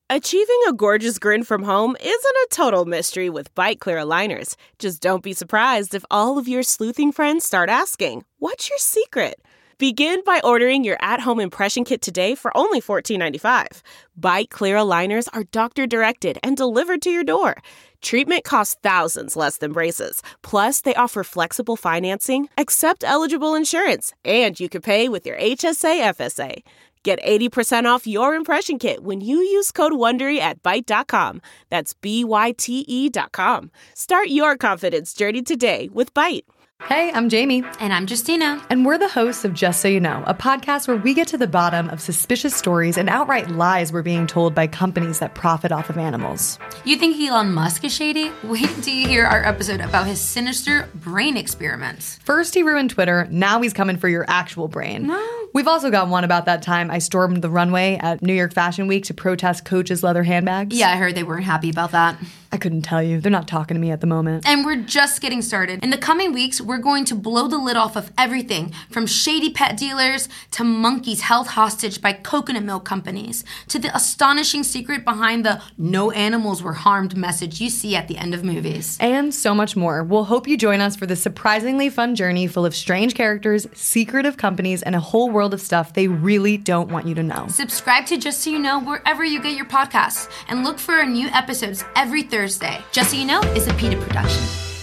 Achieving a gorgeous grin from home isn't a total mystery with Byte Clear aligners. Just don't be surprised if all of your sleuthing friends start asking, "What's your secret?" Begin by ordering your at-home impression kit today for only $14.95. Byte Clear aligners are doctor-directed and delivered to your door. Treatment costs thousands less than braces. Plus, they offer flexible financing, accept eligible insurance, and you can pay with your HSA FSA. Get 80% off your impression kit when you use code WONDERY at Byte.com. That's BYTE.com. Start your confidence journey today with Byte. Hey, I'm Jamie. And I'm Justina. And we're the hosts of Just So You Know, a podcast where we get to the bottom of suspicious stories and outright lies we're being told by companies that profit off of animals. You think Elon Musk is shady? Wait till you hear our episode about his sinister brain experiments. First he ruined Twitter, now he's coming for your actual brain. No. We've also got one about that time I stormed the runway at New York Fashion Week to protest Coach's leather handbags. Yeah, I heard they weren't happy about that. I couldn't tell you. They're not talking to me at the moment. And we're just getting started. In the coming weeks, we're going to blow the lid off of everything from shady pet dealers to monkeys held hostage by coconut milk companies to the astonishing secret behind the "no animals were harmed" message you see at the end of movies. And so much more. We'll hope you join us for this surprisingly fun journey full of strange characters, secretive companies, and a whole world of stuff they really don't want you to know. Subscribe to Just So You Know wherever you get your podcasts and look for our new episodes every Thursday. Just So You Know is a PETA production.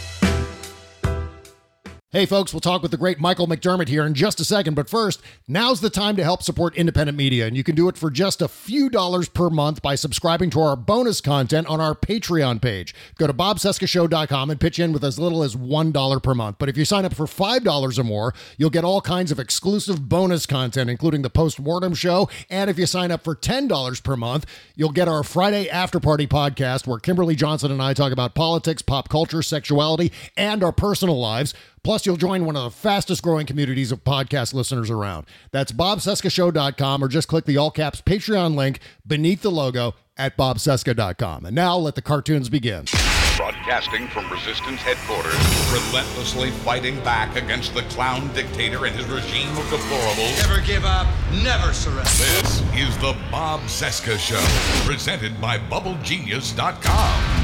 Hey folks, we'll talk with the great Michael McDermott here in just a second, but first, now's the time to help support independent media, and you can do it for just a few dollars per month by subscribing to our bonus content on our Patreon page. Go to bobcescashow.com and pitch in with as little as $1 per month, but if you sign up for $5 or more, you'll get all kinds of exclusive bonus content, including the Post-Mortem Show, and if you sign up for $10 per month, you'll get our Friday After Party podcast, where Kimberly Johnson and I talk about politics, pop culture, sexuality, and our personal lives. Plus, you'll join one of the fastest growing communities of podcast listeners around. That's bobcescashow.com, or just click the all-caps Patreon link beneath the logo at bobcesca.com. And now let the cartoons begin. Broadcasting from Resistance Headquarters. Relentlessly fighting back against the clown dictator and his regime of deplorables. Never give up, never surrender. This is the Bob Cesca Show, presented by BubbleGenius.com.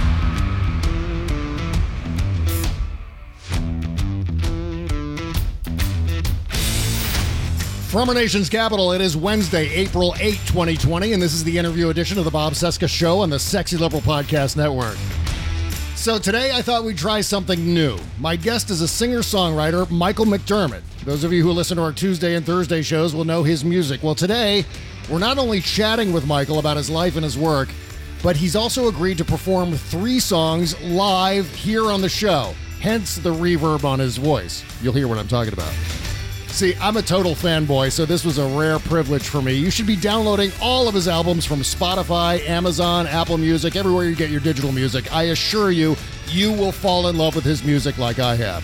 From our nation's capital, it is Wednesday, April 8, 2020, and this is the interview edition of the Bob Cesca Show on the Sexy Liberal Podcast Network. So today I thought we'd try something new. My guest is a singer-songwriter, Michael McDermott. Those of you who listen to our Tuesday and Thursday shows will know his music. Well, today, we're not only chatting with Michael about his life and his work, but he's also agreed to perform 3 songs live here on the show, hence the reverb on his voice. You'll hear what I'm talking about. See, I'm a total fanboy, so this was a rare privilege for me. You should be downloading all of his albums from Spotify, Amazon, Apple Music, everywhere you get your digital music. I assure you, you will fall in love with his music like I have.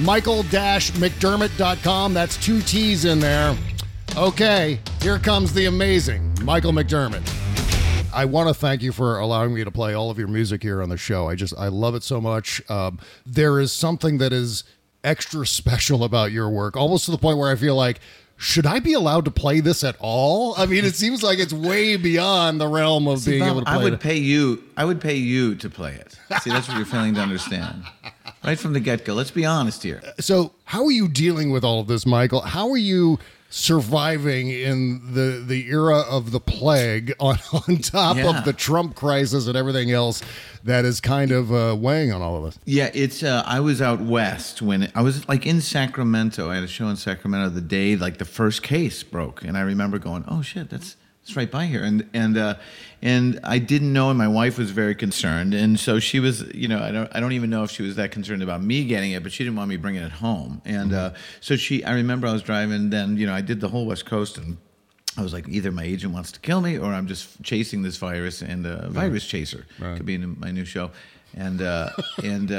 Michael-McDermott.com, that's 2 T's in there. Okay, here comes the amazing Michael McDermott. I want to thank you for allowing me to play all of your music here on the show. I love it so much. There is something that is extra special about your work, almost to the point where I feel like, should I be allowed to play this at all? I mean, it seems like it's way beyond the realm of being able to play it. I would pay you to play it. See, that's what you're failing to understand. Right from the get-go. Let's be honest here. So how are you dealing with all of this, Michael? How are you surviving in the era of the plague on top of the Trump crisis and everything else that is kind of weighing on all of us? Yeah, it's I was out west when I was like in Sacramento. I had a show in Sacramento the day like the first case broke, and I remember going, "Oh shit, that's right by here," and I didn't know, and my wife was very concerned, and so she was, I don't even know if she was that concerned about me getting it, but she didn't want me bringing it home, and so I remember I was driving, then I did the whole West Coast, and I was like, either my agent wants to kill me, or I'm just chasing this virus, and Virus Chaser could be in my new show, and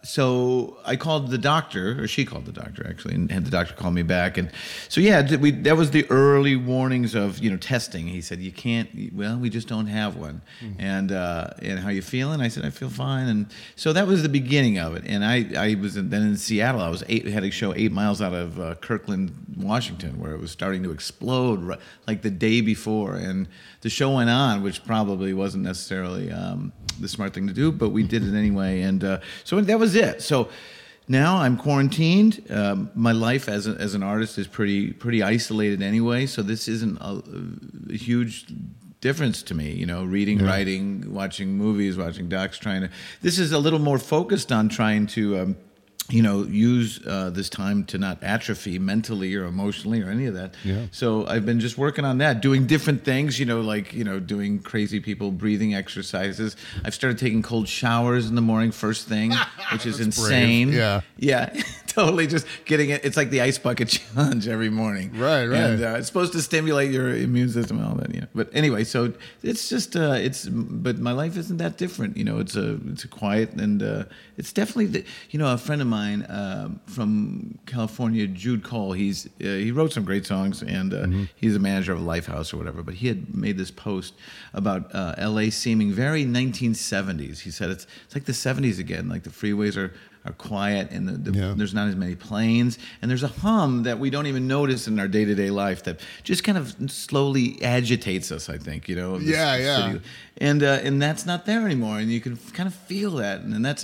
so I called the doctor, or she called the doctor actually, and had the doctor call me back. And so that was the early warnings of testing. He said, you can't. Well, we just don't have one. And how you feeling? I said, I feel fine. And so that was the beginning of it. And I was then in Seattle. I had a show 8 miles out of Kirkland, Washington, where it was starting to explode like the day before. And the show went on, which probably wasn't necessarily the smart thing to do, but we did it anyway. And so that was it. So now I'm quarantined. My life as an artist is pretty isolated anyway. So this isn't a huge difference to me. Reading, writing, watching movies, watching docs. This is a little more focused on trying to use this time to not atrophy mentally or emotionally or any of that. Yeah. So I've been just working on that, doing different things, doing crazy people breathing exercises. I've started taking cold showers in the morning first thing, which is insane. Brave. Yeah. Yeah. Totally just getting it. It's like the ice bucket challenge every morning. Right. And it's supposed to stimulate your immune system and all that. But anyway, so it's just, but my life isn't that different. It's a quiet, and it's definitely, a friend of mine from California, Jude Cole, he wrote some great songs, and he's a manager of a Lifehouse or whatever, but he had made this post about LA seeming very 1970s. He said it's like the 70s again, like the freeways are quiet, and there's not as many planes, and there's a hum that we don't even notice in our day-to-day life that just kind of slowly agitates us, I think, City. And that's not there anymore, and you can kind of feel that, and it's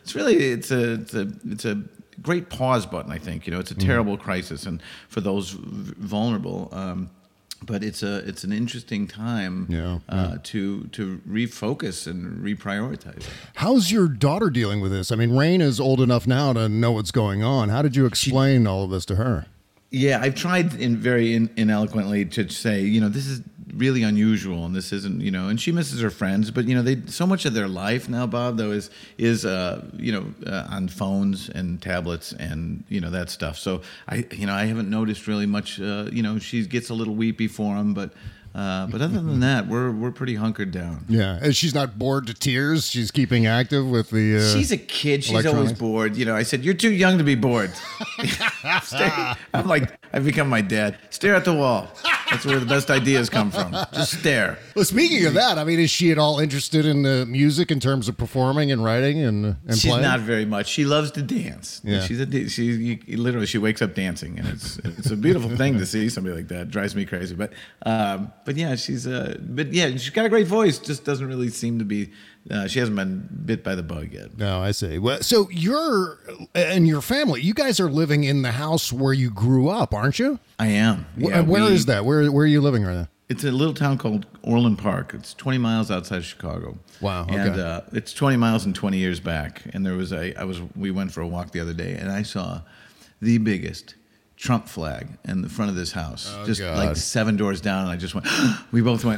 a great pause button, I think. It's a terrible crisis, and for those vulnerable. But it's an interesting time to refocus and reprioritize. How's your daughter dealing with this? I mean, Rain is old enough now to know what's going on. How did you explain all of this to her? Yeah, I've tried very ineloquently to say, this is really unusual, and this isn't, and she misses her friends, but so much of their life now, Bob, though, is on phones and tablets and that stuff. So I haven't noticed really much. She gets a little weepy for them, but other than that, we're pretty hunkered down. Yeah, and she's not bored to tears. She's keeping active with the. She's a kid. She's always bored. I said, you're too young to be bored. I'm like, I've become my dad. Stare at the wall. That's where the best ideas come from. Just stare. Well, speaking of that, I mean, is she at all interested in music in terms of performing and writing and She's playing? Not very much. She loves to dance. Yeah. She wakes up dancing, and it's a beautiful thing to see somebody like that. It drives me crazy. But yeah, she's got a great voice. Just doesn't really seem to be. She hasn't been bit by the bug yet. No, I see. Well, so you're and your family, you guys are living in the house where you grew up, aren't you? I am. Yeah, where is that? Where are you living right now? It's a little town called Orland Park. It's 20 miles outside of Chicago. Wow. Okay. And it's 20 miles and 20 years back. And we went for a walk the other day, and I saw the biggest Trump flag in the front of this house, like 7 doors down, and I just went. We both went,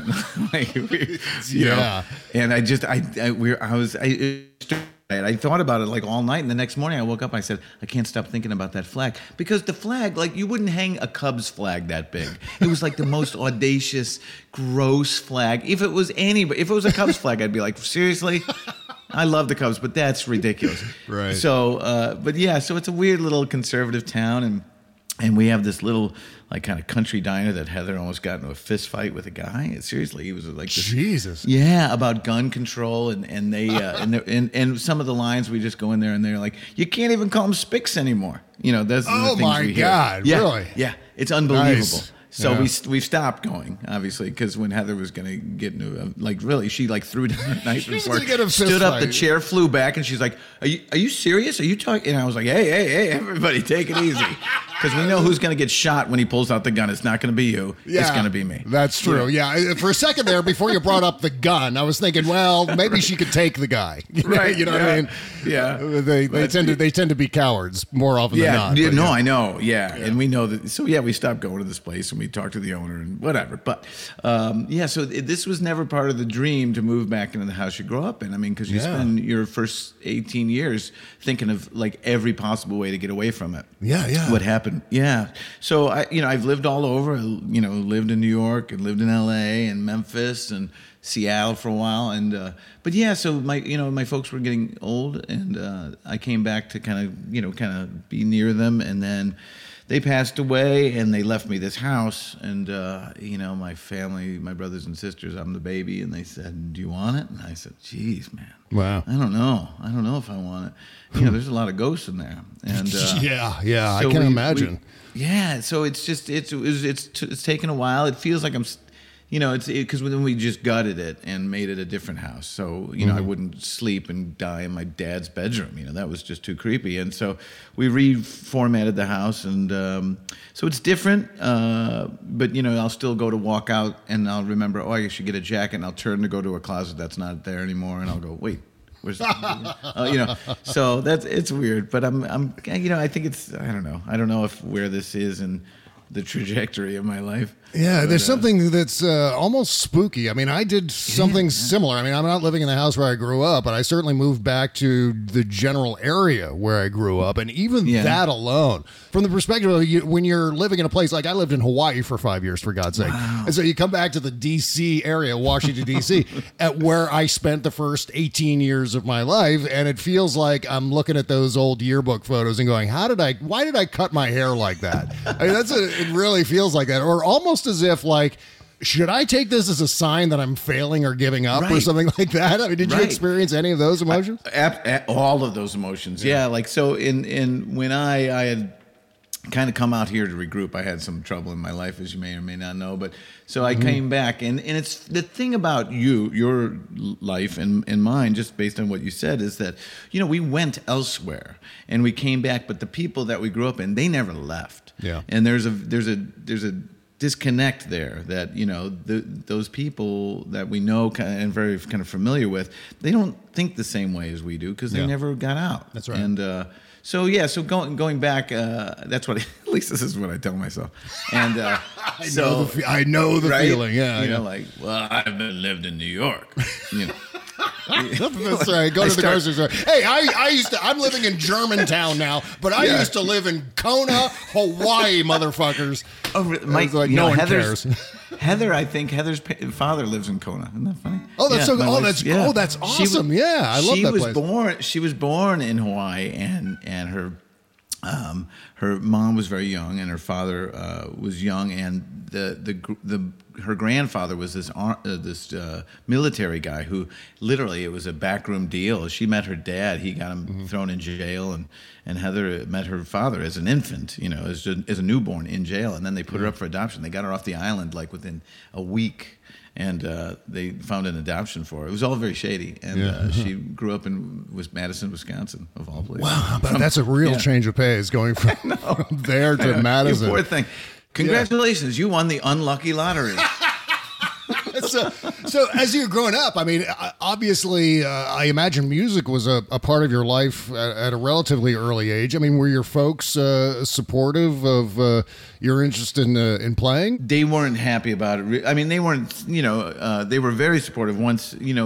And I thought about it like all night, and the next morning I woke up. I said, I can't stop thinking about that flag, because the flag, like, you wouldn't hang a Cubs flag that big. It was like the most audacious, gross flag. If it was a Cubs flag, I'd be like, seriously. I love the Cubs, but that's ridiculous. Right. So, so it's a weird little conservative town, and we have this little, like, kind of country diner that Heather almost got into a fist fight with a guy. Seriously, he was like this, Jesus. Yeah, about gun control, and they and some of the lines, we just go in there and they're like, you can't even call them Spicks anymore. That's the things we hear. God, yeah, really? Yeah, it's unbelievable. Nice. So we've stopped going, obviously, because when Heather was going to get into she threw down the knife before, stood up, the chair flew back, and she's like, are you serious? Are you talking? And I was like, hey, everybody, take it easy. Because we know who's going to get shot when he pulls out the gun. It's not going to be you. Yeah, it's going to be me. That's true. Yeah. For a second there, before you brought up the gun, I was thinking, well, maybe she could take the guy. Right. You know what I mean? Yeah. They tend to be cowards more often than not. Yeah, I know. Yeah. And we know that. So, we stopped going to this place, and we talked to the owner and whatever. But, so this was never part of the dream to move back into the house you grow up in. I mean, because you spend your first 18 years thinking of, like, every possible way to get away from it. Yeah. What happened happened. Yeah. So I've lived all over. Lived in New York and lived in L.A. and Memphis and Seattle for a while. And but yeah, so my folks were getting old, and I came back to kind of be near them, and then they passed away, and they left me this house. And my family, my brothers and sisters, I'm the baby, and they said, "Do you want it?" And I said, "Geez, man, wow, I don't know if I want it. There's a lot of ghosts in there." And yeah, so I can imagine. So it's just it's taken a while. It feels like I'm. Because when we just gutted it and made it a different house. So, I wouldn't sleep and die in my dad's bedroom. That was just too creepy. And so we reformatted the house. And so it's different. But, I'll still go to walk out and I'll remember, I should get a jacket. And I'll turn to go to a closet that's not there anymore. And I'll go, wait. Where's so it's weird. But I think I don't know where this is and the trajectory of my life. Yeah, there's something that's almost spooky. I mean, I did something similar. I mean, I'm not living in the house where I grew up, but I certainly moved back to the general area where I grew up. And even that alone, from the perspective of when you're living in a place, like I lived in Hawaii for 5 years, for God's sake. Wow. And so you come back to the D.C. area, Washington, D.C., at where I spent the first 18 years of my life. And it feels like I'm looking at those old yearbook photos and going, why did I cut my hair like that? I mean, it really feels like that. Or almost as if, like, should I take this as a sign that I'm failing or giving up or something like that? I mean, did you experience any of those emotions? All of those emotions, yeah. Like, so when I had kind of come out here to regroup, I had some trouble in my life, as you may or may not know. But so I came back, and it's the thing about your life and mine, just based on what you said, is that we went elsewhere and we came back, but the people that we grew up in, they never left. Yeah, and there's a disconnect there that those people that we know and very kind of familiar with, they don't think the same way as we do because they never got out. That's right. And so going back, that's what at least this is what I tell myself. And I know the feeling. Yeah, like, well, I've lived in New York. That's right. Go to the grocery store. Hey, I'm living in Germantown now, but I used to live in Kona, Hawaii, motherfuckers. Oh, Mike, like, no one cares. Heather, I think Heather's father lives in Kona. Isn't that funny? Oh, that's that's awesome. I love that place. She was born in Hawaii, and her mom was very young, and her father was young, and her grandfather was this military guy who literally, it was a backroom deal. She met her dad; he got him thrown in jail, and Heather met her father as an infant, as a newborn in jail, and then they put her up for adoption. They got her off the island like within a week. And they found an adoption for her. It was all very shady. And she grew up in Madison, Wisconsin, of all places. Wow, but that's a real change of pace, going from there to Madison. You poor thing. Congratulations, you won the unlucky lottery. So as you're growing up, I mean, obviously, I imagine music was a part of your life at a relatively early age. I mean, were your folks supportive of your interest in playing? They weren't happy about it. I mean, they weren't, they were very supportive once, when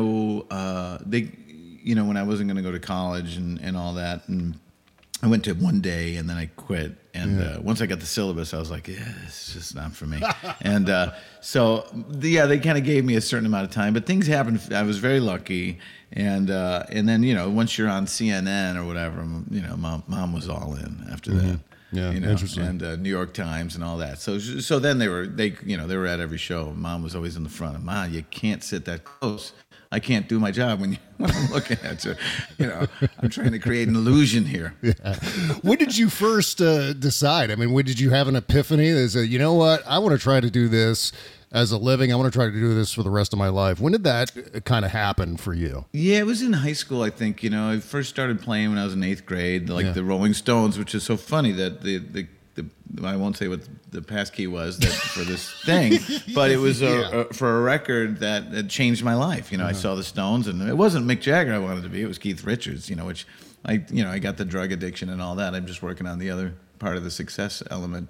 I wasn't going to go to college and all that. And I went to one day and then I quit. And once I got the syllabus, I was like, it's just not for me. And they kind of gave me a certain amount of time. But things happened. I was very lucky. And then, once you're on CNN or whatever, mom was all in after that. Yeah, interesting. And New York Times and all that. So then they were at every show. Mom was always in the front. Mom, you can't sit that close. I can't do my job when I'm looking at you. I'm trying to create an illusion here. Yeah. When did you first decide? I mean, when did you have an epiphany that said, you know what, I want to try to do this as a living. I want to try to do this for the rest of my life. When did that kind of happen for you? Yeah, it was in high school, I think. I first started playing when I was in 8th grade, like the Rolling Stones, which is so funny that the I won't say what the passkey was for this thing, but it was for a record that changed my life. I saw the Stones, and it wasn't Mick Jagger I wanted to be. It was Keith Richards, which I got the drug addiction and all that. I'm just working on the other part of the success element.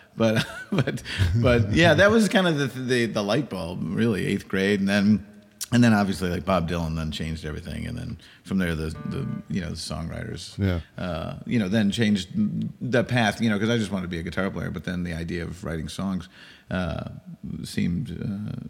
But yeah, that was kind of the light bulb, really, 8th grade, and then And then obviously like Bob Dylan then changed everything, and then from there the songwriters then changed the path, because I just wanted to be a guitar player, but then the idea of writing songs seemed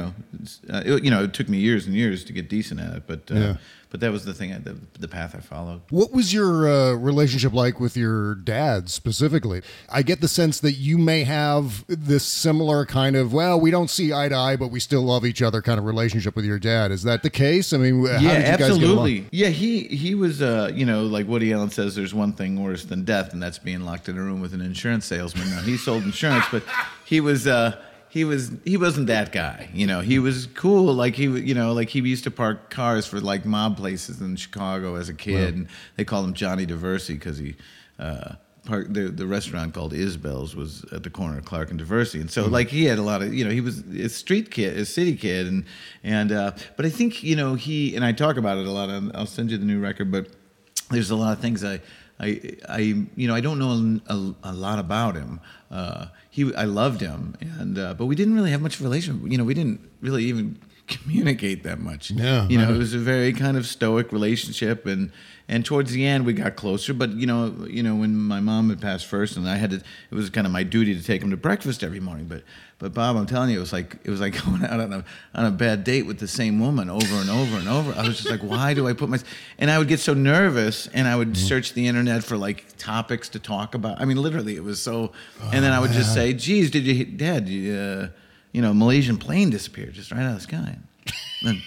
it took me years and years to get decent at it, but that was the thing, the path I followed. What was your relationship like with your dad specifically? I get the sense that you may have this similar kind of, well, we don't see eye to eye, but we still love each other kind of relationship with your dad. Is that the case? I mean, how did you guys get along? Yeah, he was, like Woody Allen says, there's one thing worse than death, and that's being locked in a room with an insurance salesman. Now, he sold insurance, but he wasn't that guy. He was cool. Like he used to park cars for like mob places in Chicago as a kid, and they called him Johnny Diversey because he parked the restaurant called Isbell's was at the corner of Clark and Diversey, and so like he had a lot of he was a street kid, a city kid, and but I think he and I talk about it a lot. I'll send you the new record, but there's a lot of things I don't know a lot about him. I loved him, but we didn't really have much of a relationship. We didn't really even communicate that much. Yeah, it was a very kind of stoic relationship, and towards the end we got closer. But when my mom had passed first, and it was kind of my duty to take him to breakfast every morning. But Bob, I'm telling you, it was like going out on a bad date with the same woman over and over and over. I was just like, why do I put and I would get so nervous, and I would search the internet for like topics to talk about. I mean, literally, it was so. And then I would just say, "Geez, Dad, Malaysian plane disappeared just right out of the sky." And,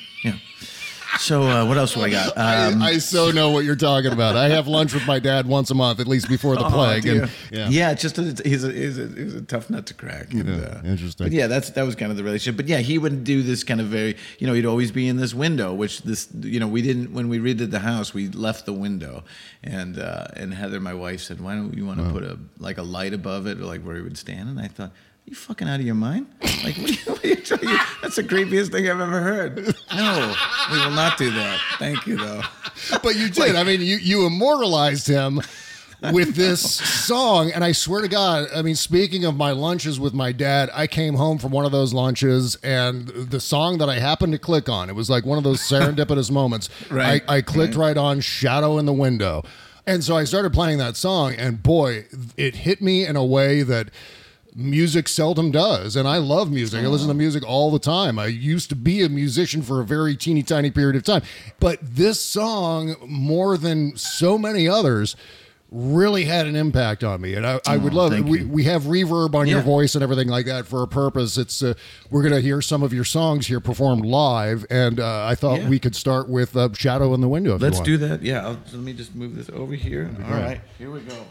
So what else do I got? I so know what you're talking about. I have lunch with my dad once a month, at least before the plague. And, he's a tough nut to crack. And, interesting. But that was kind of the relationship. But he would do this kind of very, he'd always be in this window, which we didn't, when we redid the house, we left the window, and Heather, my wife, said, "Why don't you want to put a light above it, or like where he would stand?" And I thought, you fucking out of your mind? Like, what are you trying? That's the creepiest thing I've ever heard. No, we will not do that. Thank you, though. But you did. I mean, you immortalized him with this song. And I swear to God, I mean, speaking of my lunches with my dad, I came home from one of those lunches, and the song that I happened to click on, it was like one of those serendipitous moments. Right. I clicked right on Shadow in the Window. And so I started playing that song, and boy, it hit me in a way that music seldom does. And I love music. I listen to music all the time. I used to be a musician for a very teeny tiny period of time. But this song, more than so many others, really had an impact on me. And I would love it. We have reverb on your voice and everything like that for a purpose. It's we're going to hear some of your songs here performed live. And I thought we could start with Shadow in the Window. Let's do that. Yeah. Let me just move this over here. All right. Here we go.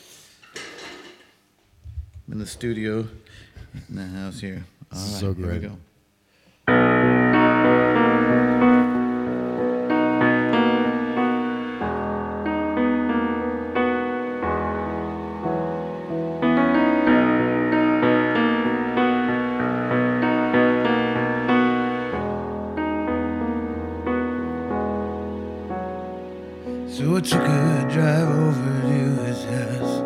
I'm in the studio, in the house here. All right, so great. Here we go. So I took a drive over to his house.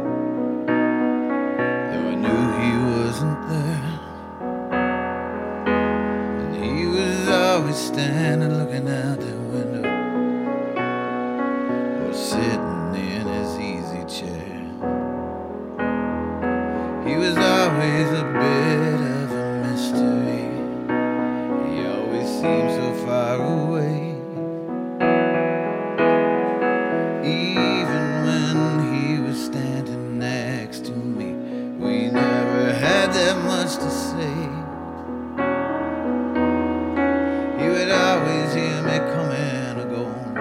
Standing looking out the window, or sitting in his easy chair. He was always a bit of a mystery. He always seemed so far away. Even when he was standing next to me, we never had that much to say. Always hear me coming or going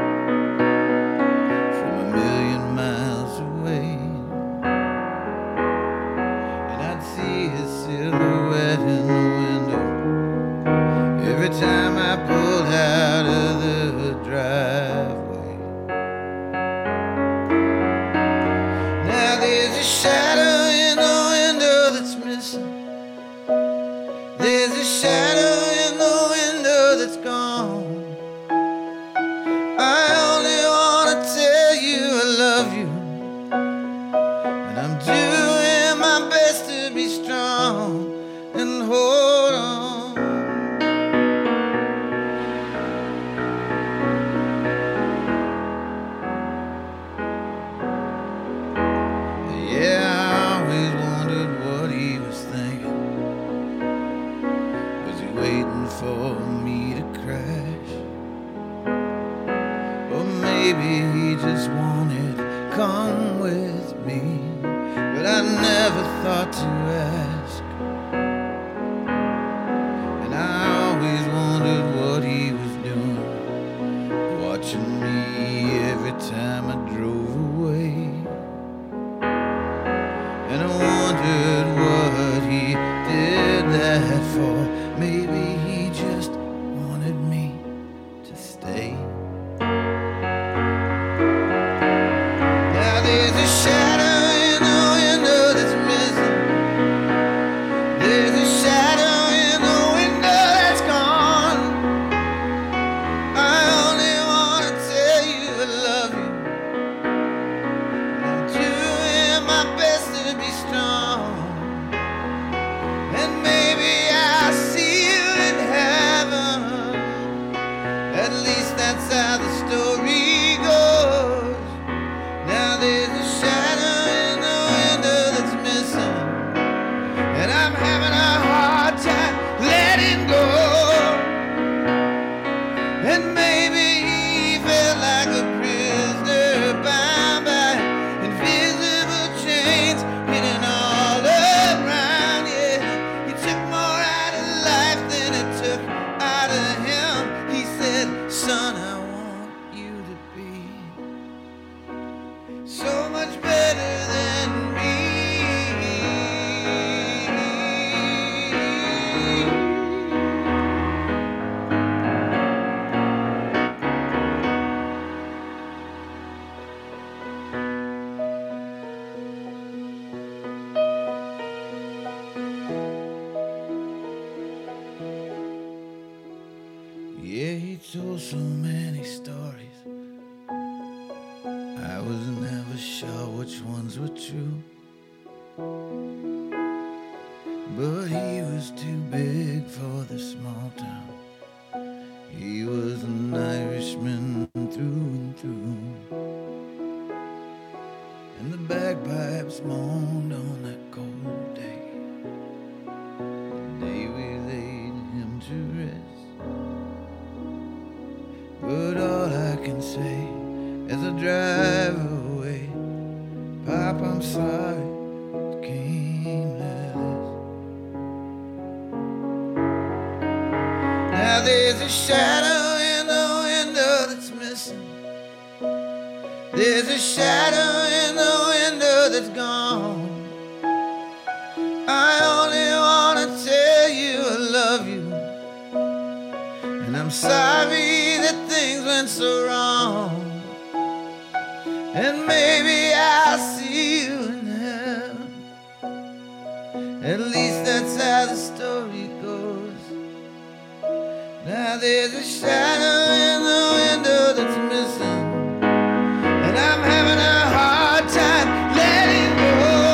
from a million miles away, and I'd see his silhouette in the window every time I pulled out of the driveway. Now there's a shadow in the window that's missing. There's a shadow in the window that's gone. I only want to tell you I love you, and I'm doing my best to be strong and hold on. maybe he just wanted come with me, but I never thought to ask. And I always wondered what he was doing, watching me every time I drove away. And I wondered what he did that for. Maybe he just wanted me to stay. Now there's a shadow in the window that's missing. There's a shadow in the window that's gone. I only want to tell you I love you. I'm doing my best to be strong. And maybe I'll see you in heaven. At least that's how the story goes. Now there's a shadow in the window that's missing, and I'm having a hard time letting go. And maybe he felt like a prisoner bound by invisible chains, hidden all around. Yeah, he took more out of life than it took out of him. He said, son, I want you to be so much better than me. Yeah, he told so many stories. I was never sure which ones were true. But he was too big for the small town. He was an Irishman through and through. And the bagpipes moaned on that cold day, the day we laid him to rest. But all I can say as I drive away, Pop, I'm sorry it came to this. Now there's a shadow in the window that's missing. There's a shadow in the window that's gone. I only want to tell you I love you, and I'm sorry that things went so wrong. And maybe I'll see you in heaven. At least that's how the story goes. Now there's a shadow in the window that's missing, and I'm having a hard time letting go.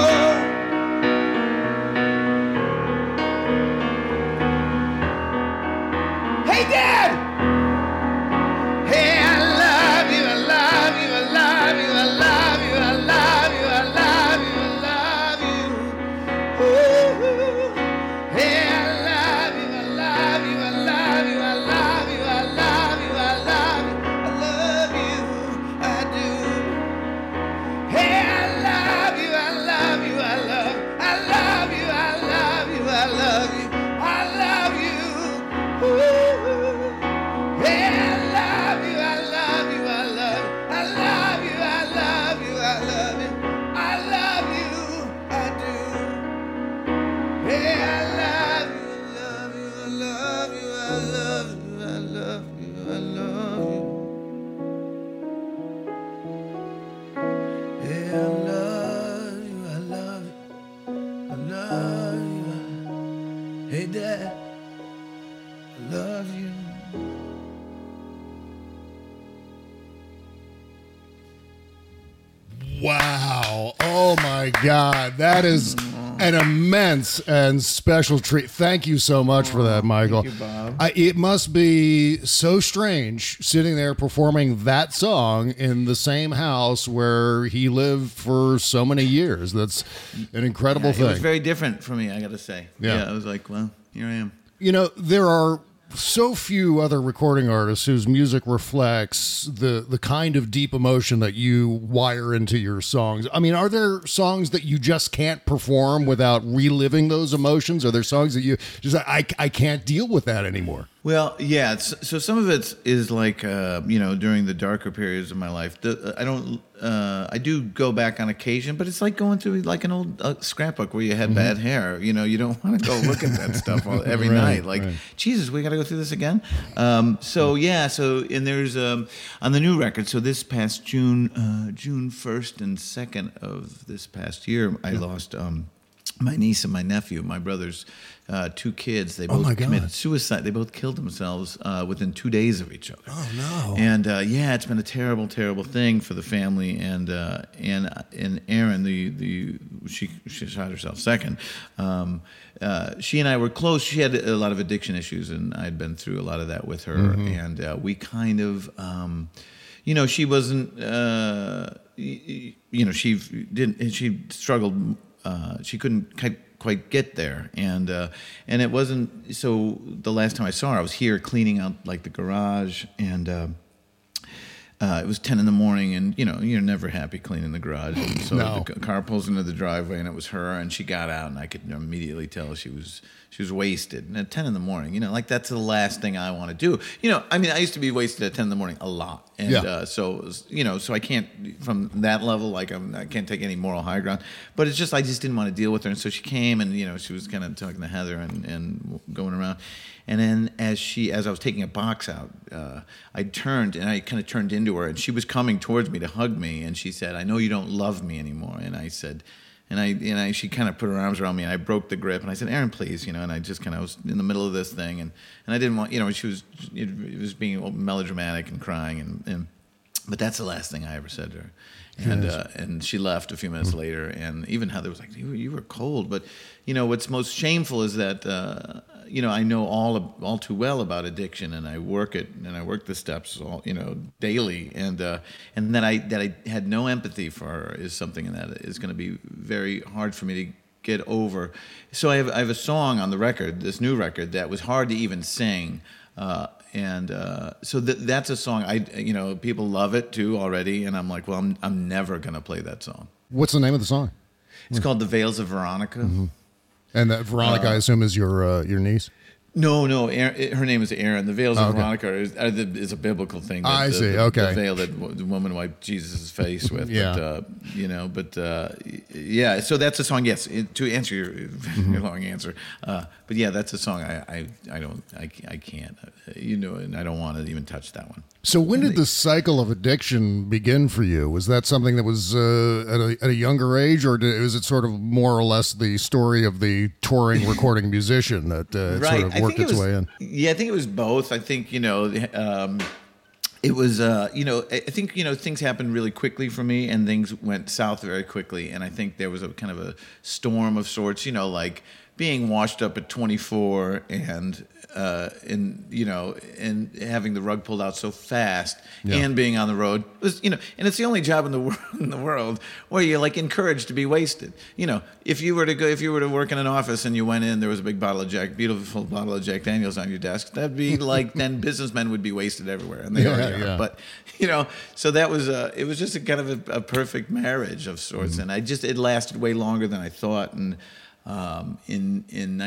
Hey, Dad! Hey, I love you, I love you, I love you, I love you, I love you, I love you, I love you. Oh, hey, I love you, I love you, I love you, I love you, I love you, I love you, I love you, I do. Hey, I love you, I love you, I love, I love you, I love you, I love you, I love you. Oh, hey, I love you, I love you, I love, I love you, I love you, I love you, I love you, I do. Hey, I love you, I love you, I love you, I love you, I love you, I love you. Hey, I love you, I love you, I love you. Hey, Dad, I love you. Wow. Oh my God. That is an immense and special treat. Thank you so much for that, Michael. Thank you, Bob. It must be so strange sitting there performing that song in the same house where he lived for so many years. That's an incredible It was thing. very different for me, I got to say. Yeah. I was like, well, here I am. You know, there are so few other recording artists whose music reflects the kind of deep emotion that you wire into your songs. I mean, are there songs that you just can't perform without reliving those emotions? Are there songs that you just, I can't deal with that anymore? Well, yeah. So some of it is like, during the darker periods of my life. I do go back on occasion, but it's like going through like an old scrapbook where you had bad hair. You know, you don't want to go look at that stuff every night. Like, Jesus, we got to go through this again. And there's on the new record. So this past June 1st and 2nd of this past year, I lost my niece and my nephew, my brother's 2 kids. They both committed suicide. They both killed themselves within 2 days of each other. Oh no! And it's been a terrible, terrible thing for the family. And Erin, she shot herself second. She and I were close. She had a lot of addiction issues, and I'd been through a lot of that with her. Mm-hmm. And we kind of, she wasn't. She struggled. She couldn't quite get there, and it wasn't. So the last time I saw her, I was here cleaning out like the garage, and it was 10 a.m, and you're never happy cleaning the garage. And so the car pulls into the driveway, and it was her, and she got out, and I could immediately tell she was wasted. And at 10 a.m, like that's the last thing I want to do. I mean, I used to be wasted at 10 a.m. a lot, and so I can't from that level. Like I can't take any moral high ground. But it's just I just didn't want to deal with her, and so she came, and she was kind of talking to Heather and going around. And then as I was taking a box out, I turned and I kind of turned into her, and she was coming towards me to hug me, and she said, "I know you don't love me anymore." And I said, she kind of put her arms around me, and I broke the grip, and I said, "Erin, please," and I just kind of was in the middle of this thing, and I didn't want, it was being melodramatic and crying, but that's the last thing I ever said to her. And she left a few minutes later, and even Heather was like, you were cold. But what's most shameful is that I know all too well about addiction, and I work it, and I work the steps all daily, and that I had no empathy for her is something that is going to be very hard for me to get over. So I have a song on the record, this new record, that was hard to even sing. So that's a song people love it too already, and I'm like, well, I'm never gonna play that song. What's the name of the song? It's called "The Veils of Veronica." Mm-hmm. And that Veronica, I assume, is your niece. No, her name is Erin. The veils of Veronica is a biblical thing. I see. Okay. The veil that the woman wiped Jesus' face with. Yeah. But, so that's a song. Yes, to answer your long answer. But yeah, that's a song I can't. And I don't want to even touch that one. So when did the cycle of addiction begin for you? Was that something that was at a younger age, or was it sort of more or less the story of the touring recording musician that sort of worked its way in? Yeah, I think it was both. I think it was I think things happened really quickly for me, and things went south very quickly, and I think there was a kind of a storm of sorts. Like being washed up at 24 and having the rug pulled out so fast, and being on the road was, and it's the only job in the world where you're like encouraged to be wasted. If you were to work in an office and you went in, there was a big beautiful bottle of Jack Daniels on your desk, that'd be like, then businessmen would be wasted everywhere, and they already are. But so that was it was just a kind of a perfect marriage of sorts, and it lasted way longer than I thought, and in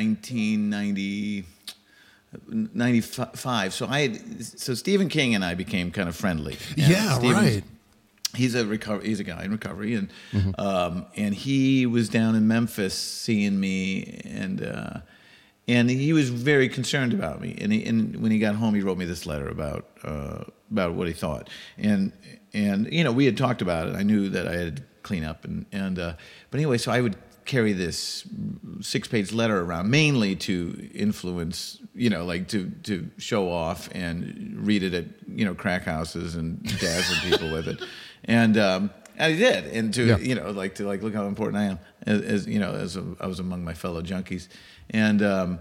1995. So Stephen King and I became kind of friendly. Right. He's a guy in recovery, and and he was down in Memphis seeing me, and he was very concerned about me. And when he got home, he wrote me this letter about what he thought. And we had talked about it. I knew that I had to clean up, but anyway, so I would carry this 6-page letter around, mainly to influence, like to show off and read it at, crack houses and dazzle people with it. And I did. And to look how important I am as I was among my fellow junkies. And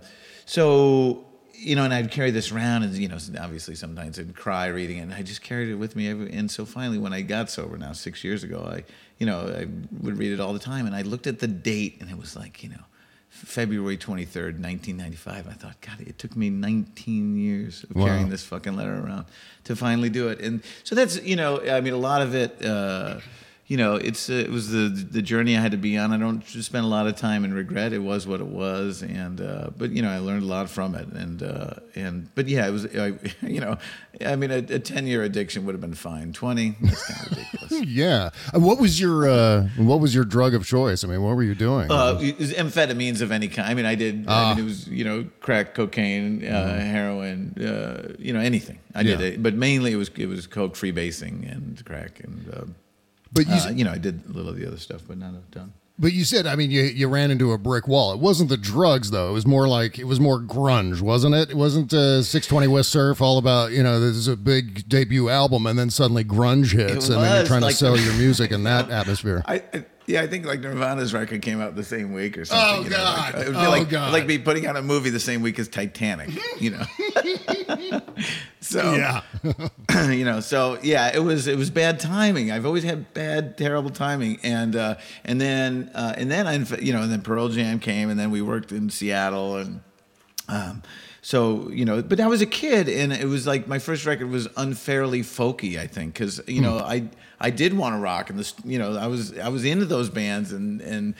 and I'd carry this around, and obviously sometimes I'd cry reading it, and I just carried it with me. And so finally, when I got sober now 6 years ago, I would read it all the time, and I looked at the date, and it was like February 23rd, 1995. I thought, God, it took me 19 years of carrying this fucking letter around to finally do it. And so that's, you know, I mean, a lot of it, you know, it was the journey I had to be on. I don't spend a lot of time in regret. It was what it was, and but you know, I learned a lot from it, but yeah, it was, you know, I mean, a 10-year addiction would have been fine. 20, that's kind of ridiculous. Yeah. What was your drug of choice? I mean, what were you doing? It was amphetamines of any kind. I mean, I mean, it was, you know, crack, cocaine, heroin, you know, anything. I did it, but mainly it was coke, freebasing, and crack, and. But you know, I did a little of the other stuff, but not a ton. But you said, I mean, you ran into a brick wall. It wasn't the drugs, though. It was more grunge, wasn't it? It wasn't 620 West Surf all about, you know, this is a big debut album, and then suddenly grunge hits, and then you're trying to sell your music in that atmosphere. Yeah, I think like Nirvana's record came out the same week or something. Oh, you know, God. Like, it would be God. like me putting out a movie the same week as Titanic, you know. So, yeah. You know, so yeah, it was bad timing. I've always had terrible timing. And then Pearl Jam came, and then we worked in Seattle, and so, you know, but I was a kid, and it was like my first record was unfairly folky, I think, because, you know, I did want to rock, and this, you know, I was into those bands, and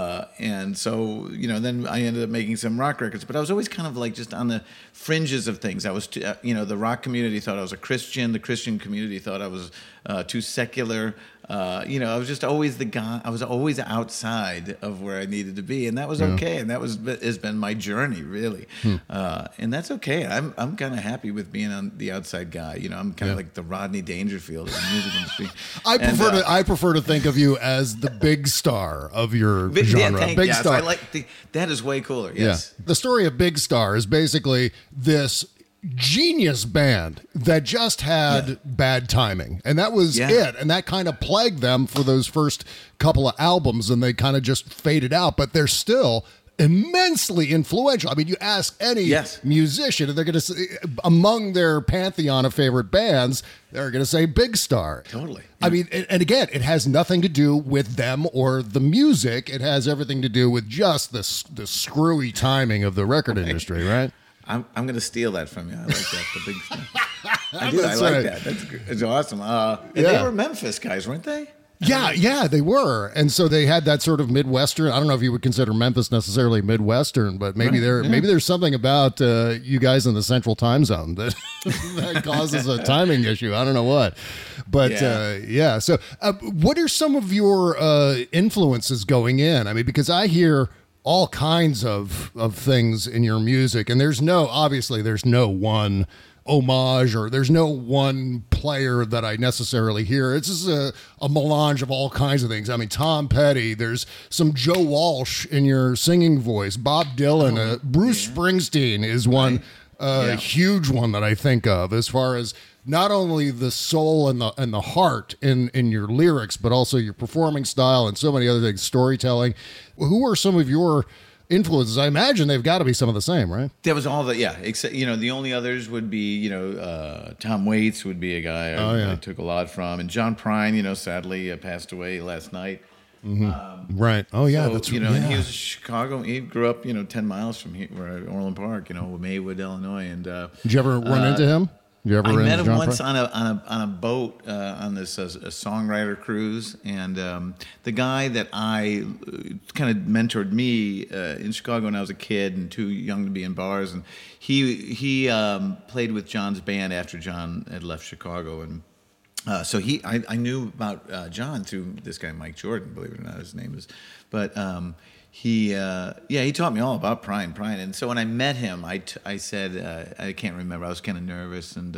so, you know, then I ended up making some rock records, but I was always kind of like just on the fringes of things. I was, you know, the rock community thought I was a Christian, the Christian community thought I was too secular. You know, I was just always the guy. I was always outside of where I needed to be, and that was okay. And that has been my journey, really. And that's okay. I'm kind of happy with being on the outside guy. You know, I'm kind of like the Rodney Dangerfield of the music industry. I prefer to think of you as the big star of your genre. Big Star. I like that is way cooler. Yes. Yeah. The story of Big Star is basically this genius band that just had bad timing, and that was it, and that kind of plagued them for those first couple of albums, and they kind of just faded out, but they're still immensely influential. I mean, you ask any musician, and they're going to say, among their pantheon of favorite bands, they're going to say Big Star. Totally. I mean, and again, it has nothing to do with them or the music. It has everything to do with just the screwy timing of the record industry, right? I'm going to steal that from you. I like that, the Big Star. I do. I like that. That's awesome. They were Memphis guys, weren't they? Yeah, they were. And so they had that sort of Midwestern. I don't know if you would consider Memphis necessarily Midwestern, but maybe maybe there's something about you guys in the Central Time Zone that that causes a timing issue. I don't know what. But So what are some of your influences going in? I mean, because I hear all kinds of things in your music, and there's no one homage, or there's no one player that I necessarily hear. It's just a melange of all kinds of things. I mean, Tom Petty, there's some Joe Walsh in your singing voice, Bob Dylan, Bruce Springsteen is one huge one that I think of as far as not only the soul and the heart in your lyrics, but also your performing style and so many other things, storytelling. Who are some of your influences? I imagine they've got to be some of the same, right? That was all except, you know, the only others would be, you know, Tom Waits would be a guy I took a lot from, and John Prine, you know, sadly passed away last night. Right. Oh yeah, so, that's you know, and he was in Chicago. He grew up, you know, 10 miles from here, Orland Park, you know, Maywood, Illinois. And did you ever run into him? I met him once on a boat on this a songwriter cruise, and the guy that I kind of mentored me in Chicago when I was a kid and too young to be in bars, and he played with John's band after John had left Chicago, and so I knew about John through this guy Mike Jordan, believe it or not, his name is, but. He taught me all about Prine. And so when I met him, I said, I can't remember, I was kind of nervous, and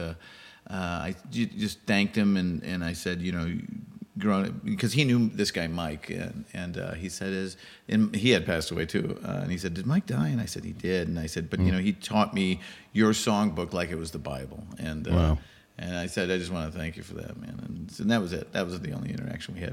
I just thanked him, and I said, you know, because he knew this guy Mike, and he said, and he had passed away too, and he said, did Mike die? And I said, he did. And I said, but you know, he taught me your songbook like it was the Bible, and wow. And I said, I just want to thank you for that, man. And that was it. That was the only interaction we had.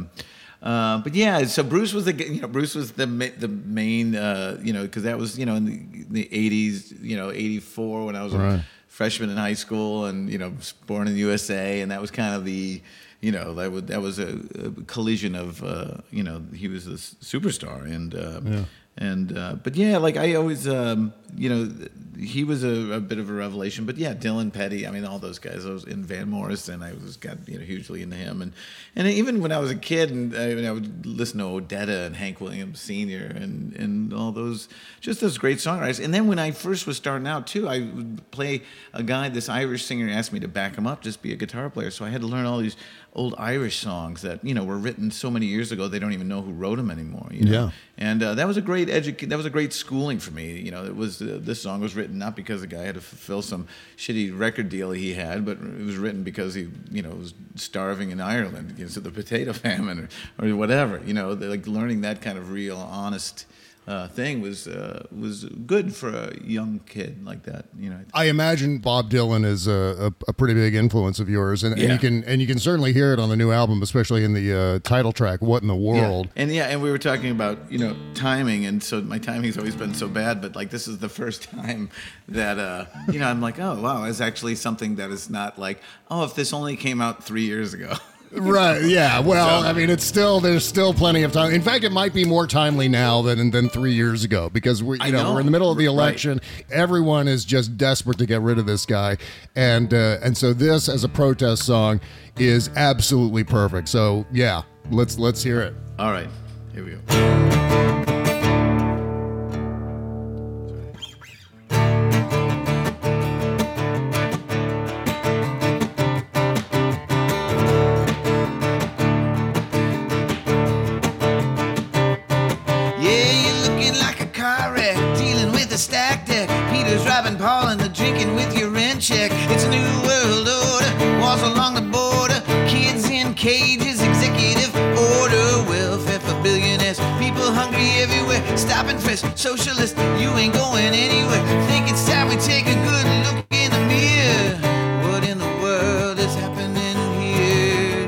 But yeah, so Bruce was the main, you know, because that was, you know, in the 80s, you know, 84 when I was a freshman in high school, and, you know, born in the USA, and that was kind of the, you know, that was a collision of, you know, he was a superstar, and But yeah, like I always, he was a bit of a revelation. But yeah, Dylan Petty, I mean, all those guys. I was in Van Morrison. I got hugely into him, and even when I was a kid, and I would listen to Odetta and Hank Williams Sr. and all those, just those great songwriters. And then when I first was starting out too, I would play a guy. This Irish singer asked me to back him up, just be a guitar player. So I had to learn all these old Irish songs that were written so many years ago they don't even know who wrote them anymore. Yeah. And that was a great schooling for me. It was this song was written not because the guy had to fulfill some shitty record deal he had, but it was written because he was starving in Ireland because of the potato famine or whatever. Like learning that kind of real honest thing was good for a young kid like that. I imagine Bob Dylan is a pretty big influence of yours, and you can certainly hear it on the new album, especially in the title track, "What in the World." Yeah. And we were talking about timing, and so my timing's always been so bad, but like this is the first time that I'm like, oh wow, it's actually something that is not like, oh, if this only came out 3 years ago. Right. Yeah. Well, I mean, there's still plenty of time. In fact, it might be more timely now than 3 years ago because we're in the middle of the election. Right. Everyone is just desperate to get rid of this guy, and so this as a protest song is absolutely perfect. So yeah, let's hear it. All right, here we go. Paul and the drinking with your rent check. It's a new world order, walls along the border, kids in cages, executive order, welfare for billionaires, people hungry everywhere, stop and frisk, socialist, you ain't going anywhere. Think it's time we take a good look in the mirror. What in the world is happening here?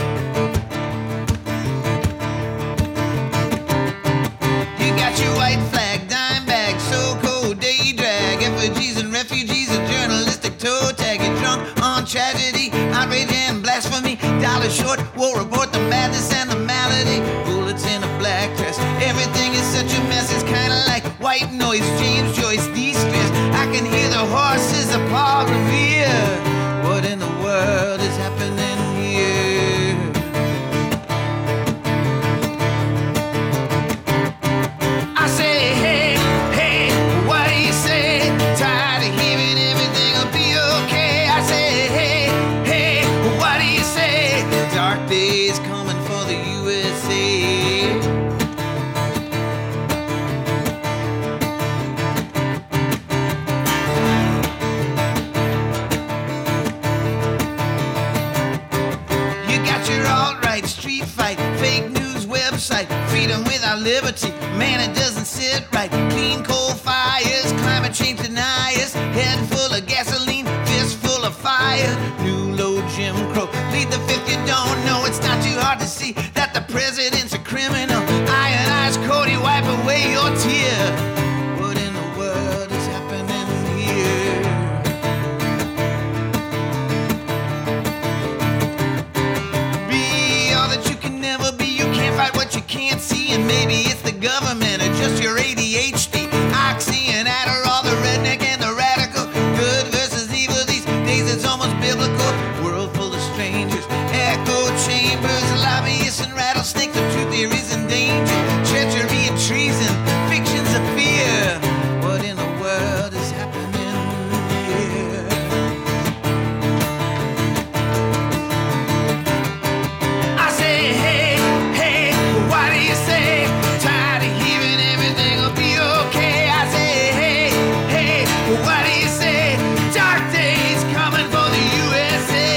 You got your white flag, dime bag, so-called day drag, effigies and refugees, a journalistic toe tag, you drunk on tragedy, outrage and blasphemy, dollar short, war report, the madness and the malady, bullets in a black dress, everything is such a mess, it's kinda like white noise, James Joyce, de-stress, I can hear the horses of Paul Revere. What in the world is happening here? I say, hey, hey, what do you say? Tired of hearing everything will be okay. I say, hey, hey, what do you say? Dark days coming for the USA. You got your alt-right street fight, fake news website, freedom without liberty, man it doesn't sit right, clean coal fires, climate change deniers, head full of gasoline, fist full of fire, new low Jim Crow, plead the fifth, you don't know, it's not too hard to see that the president's a criminal, ionized Cody, wipe away your tear. What in the world is happening here? Be all that you can never be, you can't fight what you can't see, and maybe it's the government or just your ADHD, Oxy and Adderall, the redneck and the radical, good versus evil, these days it's almost biblical, world full of strangers, echo chambers, lobbyists and rattlesnakes, the truth there is in danger, treachery and treason, fictions of fear. What in the world is happening here? I say, hey, hey, what do you say? Tired of hearing everything will be okay. I say, hey, hey, what do you say? Dark days coming for the USA.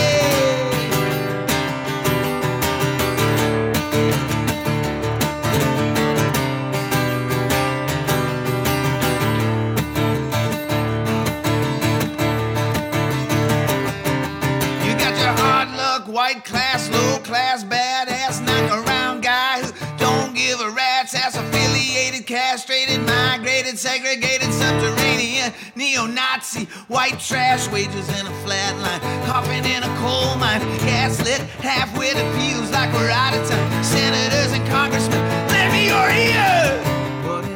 You got your hard luck, white class, low class, badass, knock around guy who don't give a rat's ass, affiliated, castrated, migrated, segregated, subterranean, neo-Nazi, white trash, wages in a flat line, coffin in a coal mine, gaslit, half-wit, it feels like we're out of time, senators and congressmen, lend me your ear. What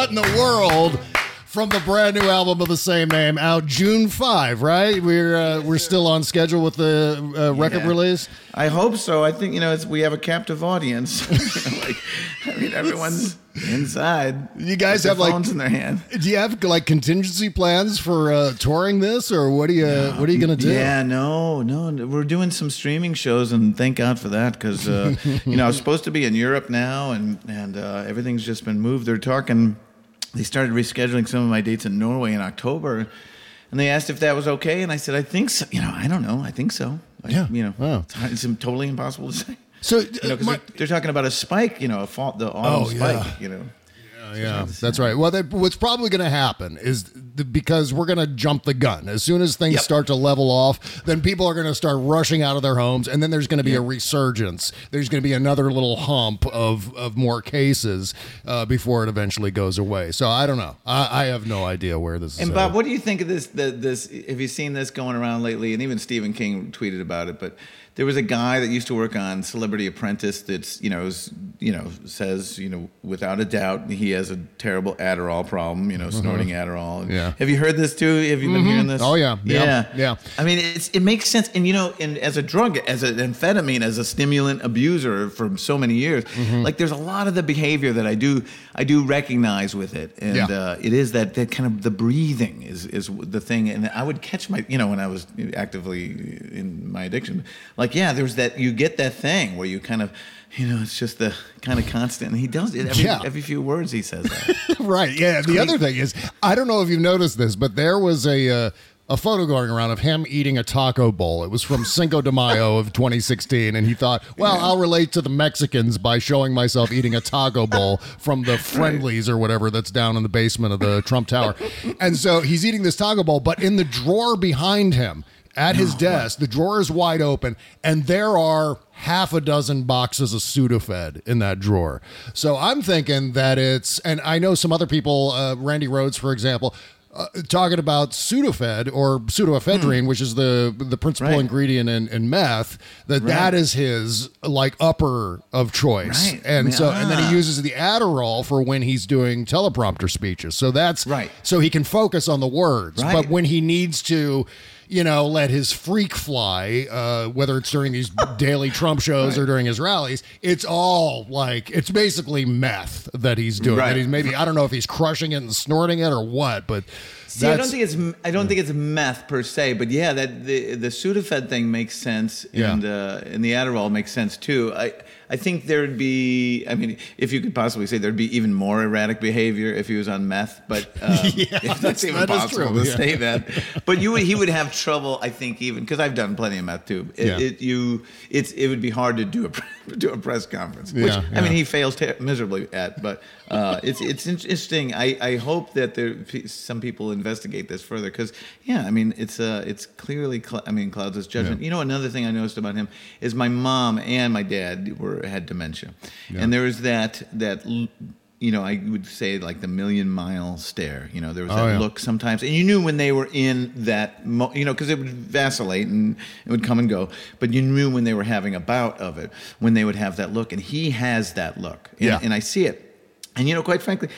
What in the world? From the brand new album of the same name, out June 5, right? We're still on schedule with the record release. I hope so. I think we have a captive audience. Everyone's inside. You guys with have their phones in their hand. Do you have contingency plans for touring this, or what are you going to do? Yeah, no. We're doing some streaming shows, and thank God for that, because I was supposed to be in Europe now, and everything's just been moved. They started rescheduling some of my dates in Norway in October, and they asked if that was okay, and I said, I think so. I don't know. I think so. Wow. It's totally impossible to say. So, because they're talking about a spike, the autumn spike, Yeah, that's right. Well, what's probably going to happen is because we're going to jump the gun. As soon as things start to level off, then people are going to start rushing out of their homes, and then there's going to be a resurgence. There's going to be another little hump of more cases before it eventually goes away. So I don't know. I have no idea where this is. And Bob, what do you think of this? Have you seen this going around lately? And even Stephen King tweeted about it, but there was a guy that used to work on Celebrity Apprentice that's, says, without a doubt, he has a terrible Adderall problem, snorting Adderall. Yeah. Have you heard this too? Have you been hearing this? Oh, yeah. Yeah. I mean, it makes sense. And, and as a drug, as an amphetamine, as a stimulant abuser for so many years, there's a lot of the behavior that I do recognize with it. And it is that kind of the breathing is the thing. And I would catch when I was actively in my addiction, there's that, you get that thing where you kind of, it's just the kind of constant. And he does it every few words he says that. Right. Yeah. The other thing is, I don't know if you've noticed this, but there was a photo going around of him eating a taco bowl. It was from Cinco de Mayo of 2016. And he thought, I'll relate to the Mexicans by showing myself eating a taco bowl from the Friendlies or whatever that's down in the basement of the Trump Tower. And so he's eating this taco bowl, but in the drawer behind him, at his desk, the drawer is wide open, and there are half a dozen boxes of Sudafed in that drawer. So I'm thinking that and I know some other people, Randy Rhoads, for example, talking about Sudafed or pseudoephedrine, which is the principal ingredient in meth, that is his upper of choice. Right. And and then he uses the Adderall for when he's doing teleprompter speeches. So that's right. So he can focus on the words. Right. But when he needs to, let his freak fly, whether it's during these daily Trump shows or during his rallies, it's all it's basically meth that he's doing. Right. That he's maybe, I don't know if he's crushing it and snorting it or what, but see, I don't think it's meth per se, but that the Sudafed thing makes sense, and the Adderall makes sense too. I think there'd be, if you could possibly say there'd be even more erratic behavior if he was on meth, but if that's even possible to say that. But he would have trouble, I think, even because I've done plenty of meth too. It would be hard to do a press conference, which he fails miserably at. But it's interesting. I hope that some people investigate this further because it's clearly Clouds' judgment. Yeah. Another thing I noticed about him is my mom and my dad had dementia, and there was that I would say the million-mile stare. There was that look sometimes, and you knew when they were in that, because it would vacillate and it would come and go. But you knew when they were having a bout of it, when they would have that look, and he has that look, and I see it. And quite frankly,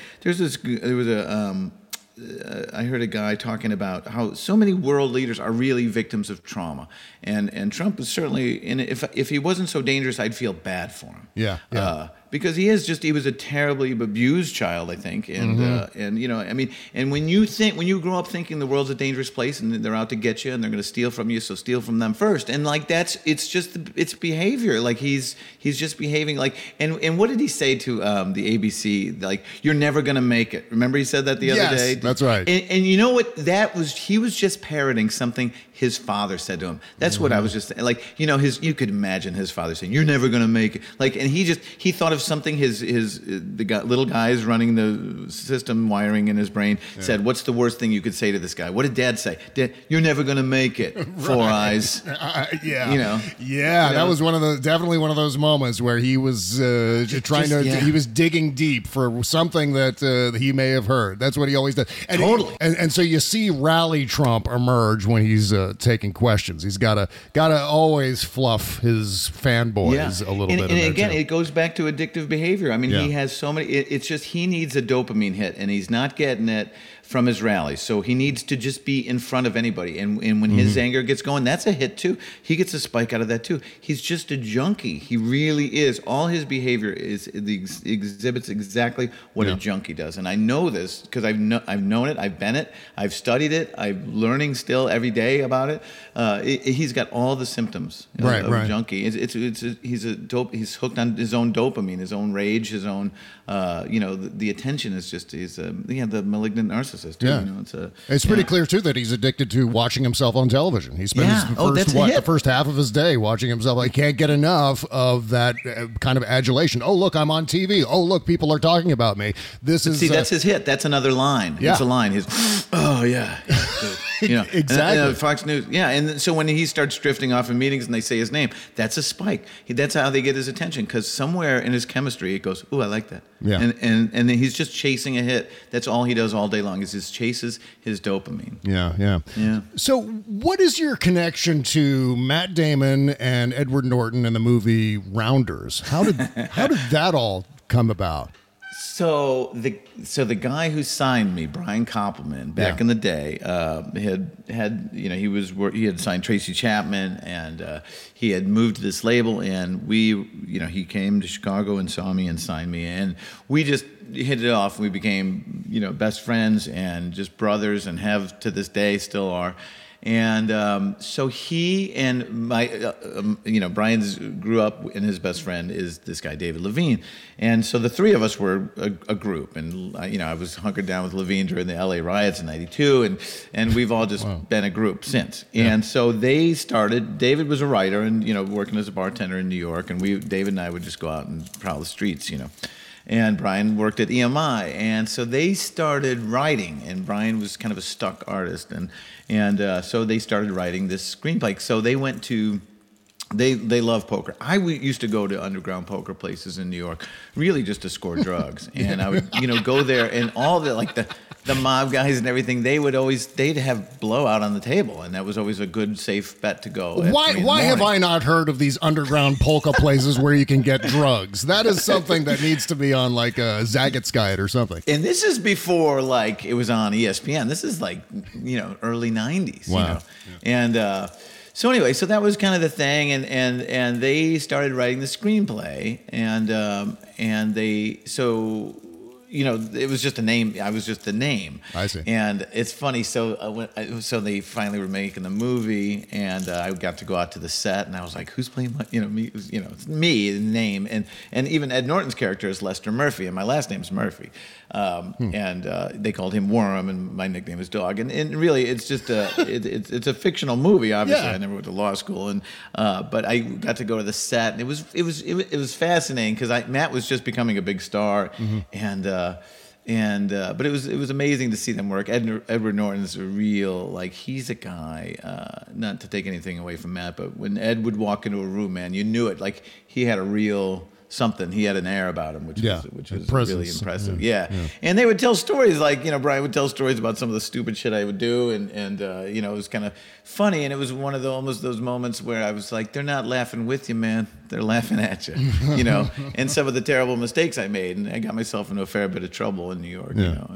I heard a guy talking about how so many world leaders are really victims of trauma, and Trump is certainly. And if he wasn't so dangerous, I'd feel bad for him. Yeah. Because he was a terribly abused child, I think, and and when you grow up thinking the world's a dangerous place and they're out to get you and they're going to steal from you, so steal from them first, and it's behavior, he's just behaving and what did he say to the ABC? You're never going to make it. Remember he said that the other day. That's right. And you know what that was? He was just parroting something his father said to him. That's what I was just you could imagine his father saying, "You're never going to make it." And he thought of something little guys running the system wiring in his brain said, "What's the worst thing you could say to this guy?" What did Dad say? "Dad, you're never going to make it." Four eyes. That was definitely one of those moments where he was he was digging deep for something that he may have heard. That's what he always does. And totally. And so you see rally Trump emerge when he's taking questions. He's got to always fluff his fanboys a little bit. And again, it goes back to addiction addictive behavior. I mean, he has so many. It's just he needs a dopamine hit, and he's not getting it from his rallies. So he needs to just be in front of anybody. And when his anger gets going, that's a hit too. He gets a spike out of that too. He's just a junkie. He really is. All his behavior exhibits exactly what a junkie does. And I know this because I've known it. I've been it. I've studied it. I'm learning still every day about it. He's got all the symptoms of a junkie. He's hooked on his own dopamine, his own rage, his own, the attention is just, the malignant narcissist. Too, it's pretty clear too that he's addicted to watching himself on television. He spends the first half of his day watching himself. He can't get enough of that kind of adulation. Oh, look, I'm on TV. Oh, look, people are talking about me. That's his hit. That's another line. Yeah. It's a line. His, oh yeah. Exactly. And Fox News. Yeah, and so when he starts drifting off in meetings and they say his name, that's a spike. That's how they get his attention, because somewhere in his chemistry it goes, "Ooh, I like that." Yeah. And then he's just chasing a hit. That's all he does all day long is just chases his dopamine. Yeah. So, what is your connection to Matt Damon and Edward Norton in the movie Rounders? How did that all come about? So the guy who signed me, Brian Koppelman, back in the day, he had signed Tracy Chapman, and he had moved to this label, and he came to Chicago and saw me and signed me, and we just hit it off. We became best friends and just brothers, and have to this day still are. And so he and Brian's grew up, and his best friend is this guy, David Levine. And so the three of us were a group. And, I was hunkered down with Levine during the LA riots in '92. And we've all just been a group since. Yeah. And so they started, David was a writer and, working as a bartender in New York. And David and I would just go out and prowl the streets, And Brian worked at EMI, and so they started writing. And Brian was kind of a stuck artist, and so they started writing this screenplay. So they went to, they love poker. I used to go to underground poker places in New York, really just to score drugs. And I would, go there, and all the mob guys and everything, they'd have blowout on the table, and that was always a good, safe bet to go. Why have I not heard of these underground polka places where you can get drugs? That is something that needs to be on like a Zagats Guide or something. And this is before it was on ESPN. This is early '90s. Wow. Yeah. And so anyway, so that was kind of the thing, and they started writing the screenplay, and they it was just a name. I was just a name. I see. And it's funny. So they finally were making the movie, and I got to go out to the set, and I was like, "Who's playing me? It's me, the name." And even Ed Norton's character is Lester Murphy, and my last name's Murphy. And they called him Worm, and my nickname is Dog. And really, it's just it's a fictional movie. Obviously, I never went to law school, but I got to go to the set, and it was fascinating because Matt was just becoming a big star, but it was amazing to see them work. Edward Norton's a real, he's a guy, not to take anything away from Matt, but when Ed would walk into a room, man, you knew it. He had a real something. He had an air about him, which was really impressive. Yeah. And they would tell stories Brian would tell stories about some of the stupid shit I would do, and it was kind of funny, and it was one of almost those moments where I was like, they're not laughing with you, man. They're laughing at you, and some of the terrible mistakes I made, and I got myself into a fair bit of trouble in New York,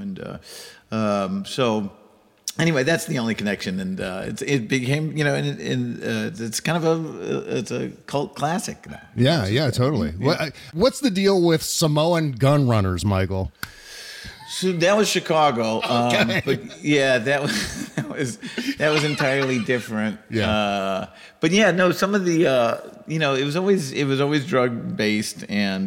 so anyway, that's the only connection, and it became, it's kind of it's a cult classic now. Yeah, totally. Yeah. What's the deal with Samoan gun runners, Michael? So that was Chicago, but yeah, that was entirely different. Yeah, but yeah, no, some of the it was always drug based, and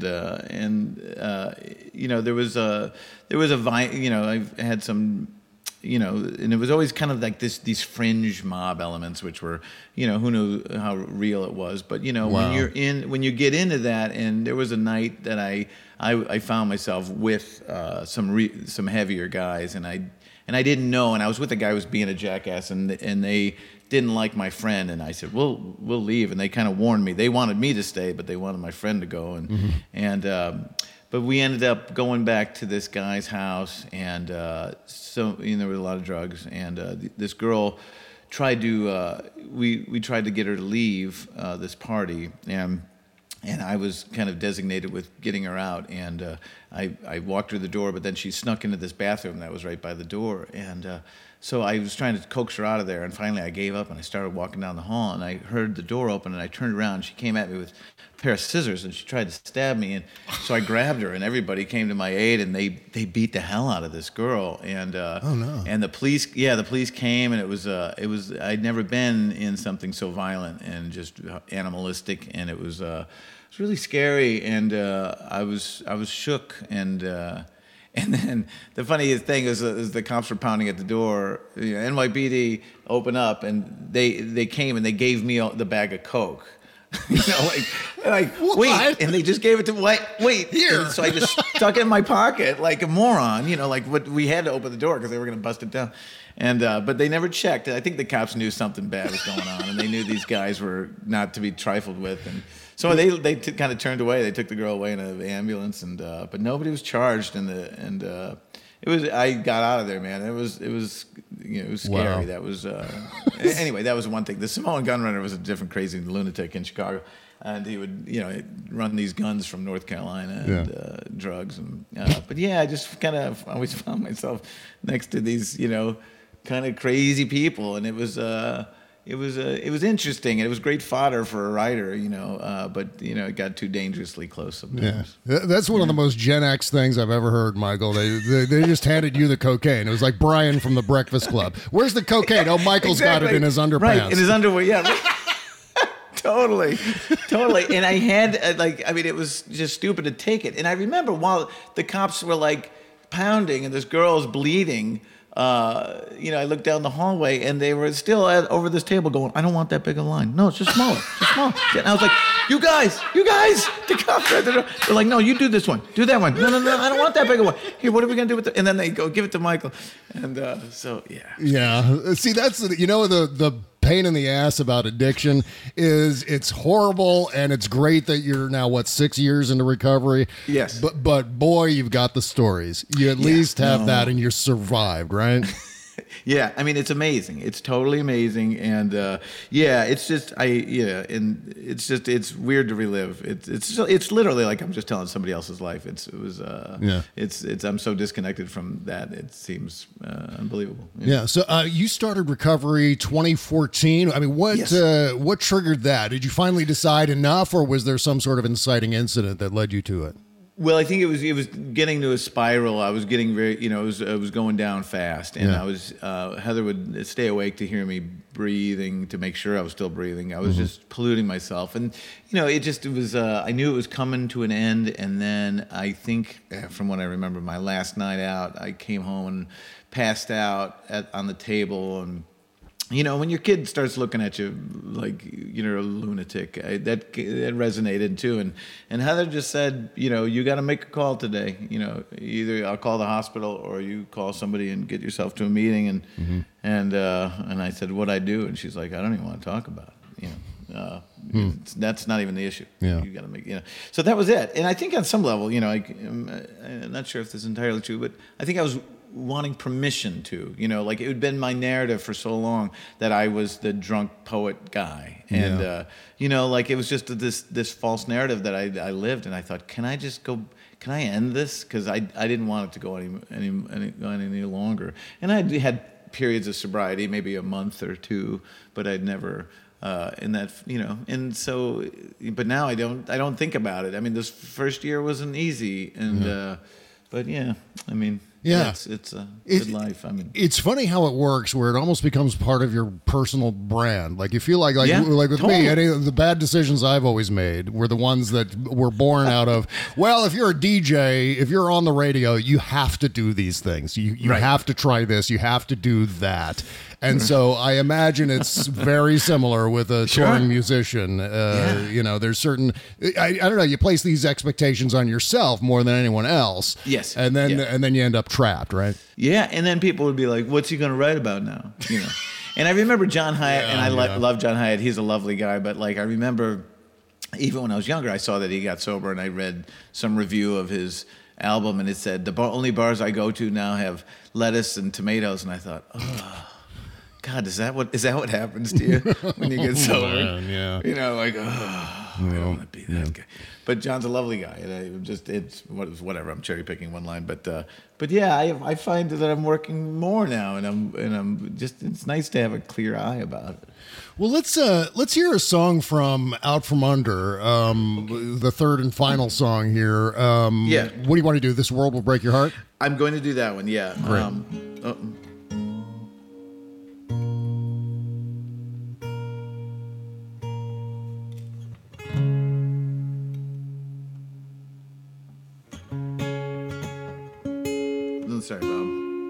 there was a vine. I've had some. And it was always kind of like these fringe mob elements, which were, who knew how real it was. But, Wow. when you get into that, and there was a night that I found myself with some heavier guys, and I didn't know, and I was with a guy who was being a jackass, and they didn't like my friend, and I said, we'll leave, and they kind of warned me. They wanted me to stay, but they wanted my friend to go, but we ended up going back to this guy's house, and there were a lot of drugs, and this girl tried to we tried to get her to leave this party, and and I was kind of designated with getting her out, and I walked her to the door, but then she snuck into this bathroom that was right by the door, and so I was trying to coax her out of there, and finally I gave up, and I started walking down the hall, and I heard the door open, and I turned around, and she came at me with a pair of scissors, and she tried to stab me, and so I grabbed her, and everybody came to my aid, and they beat the hell out of this girl, and Oh, no. and the police came, and it was I'd never been in something so violent and just animalistic, and it was really scary, and I was shook, and then the funniest thing is the cops were pounding at the door. NYPD opened up, and they came and they gave me the bag of Coke. like wait, and they just gave it to wait here. And so I just stuck it in my pocket like a moron. What we had to open the door because they were going to bust it down. And but they never checked. I think the cops knew something bad was going on, and they knew these guys were not to be trifled with. And so they kind of turned away. They took the girl away in an ambulance, and but nobody was charged. It was. I got out of there, man. It was scary. Wow. That was anyway. That was one thing. The Samoan gunrunner was a different crazy lunatic in Chicago, and he would run these guns from North Carolina and drugs and. But yeah, I just kind of always found myself next to these kind of crazy people, and it was interesting, and it was great fodder for a writer, but it got too dangerously close sometimes. Yeah, that's one of the most Gen X things I've ever heard, Michael. They just handed you the cocaine. It was like Brian from the Breakfast Club. Where's the cocaine? Oh, Michael's got it in his underpants. Right, in his underwear. Yeah. Right. Totally. And I had it was just stupid to take it. And I remember while the cops were pounding and this girl's bleeding. I looked down the hallway, and they were still over this table going, I don't want that big a line. No, it's just smaller. Just small. And I was like, you guys, the cops are at the door. They're like, no, you do this one. Do that one. No, I don't want that big a one. Here, what are we going to do with it? And then they go, give it to Michael. And so, yeah. Yeah. See, that's, the pain in the ass about addiction is it's horrible, and it's great that you're now 6 years into recovery. Yes. But boy, you've got the stories. You at least have that, and you survived, right? Yeah, I mean, it's amazing. It's totally amazing, and it's weird to relive. It's literally like I'm just telling somebody else's life. I'm so disconnected from that. It seems unbelievable. Yeah. So you started recovery 2014. I mean, what triggered that? Did you finally decide enough, or was there some sort of inciting incident that led you to it? Well, I think it was getting to a spiral. I was getting very, it was going down fast, and I was Heather would stay awake to hear me breathing to make sure I was still breathing. I was just polluting myself, and it was. I knew it was coming to an end, and then I think, from what I remember, my last night out, I came home and passed out on the table, and. When your kid starts looking at you like you're a lunatic, that resonated too. And Heather just said, you got to make a call today. Either I'll call the hospital or you call somebody and get yourself to a meeting. And I said, what'd I do? And she's like, I don't even want to talk about it. That's not even the issue. Yeah. You got to make, So that was it. And I think on some level, I'm not sure if this is entirely true, but I think I was wanting permission to, it had been my narrative for so long that I was the drunk poet guy. And, it was just this false narrative that I lived. And I thought, can I end this? Because I didn't want it to go any longer. And I had periods of sobriety, maybe a month or two, but I'd never... and so, but now I don't think about it. I mean, this first year wasn't easy, and but yeah, I mean, it's a good life. I mean, it's funny how it works, where it almost becomes part of your personal brand. Like you feel like with totally. me, any of the bad decisions I've always made were the ones that were born out of. Well, if you're a DJ, if you're on the radio, you have to do these things. You have to try this. You have to do that. And so I imagine it's very similar with a touring musician. There's certain, I don't know, you place these expectations on yourself more than anyone else. Yes. And then you end up trapped, right? Yeah. And then people would be like, what's he going to write about now? And I remember John Hyatt, and I love John Hyatt. He's a lovely guy. But I remember even when I was younger, I saw that he got sober, and I read some review of his album, and it said, the only bars I go to now have lettuce and tomatoes. And I thought, oh. God, is that what happens to you when you get sober? Man, yeah. I don't want to be that guy. But John's a lovely guy, and it's whatever. I'm cherry picking one line, but yeah, I find that I'm working more now, and I'm just. It's nice to have a clear eye about it. Well, let's hear a song from Out From Under, the third and final song here. Yeah. What do you want to do? This World Will Break Your Heart? I'm going to do that one. Yeah. Great. Sorry, Bob.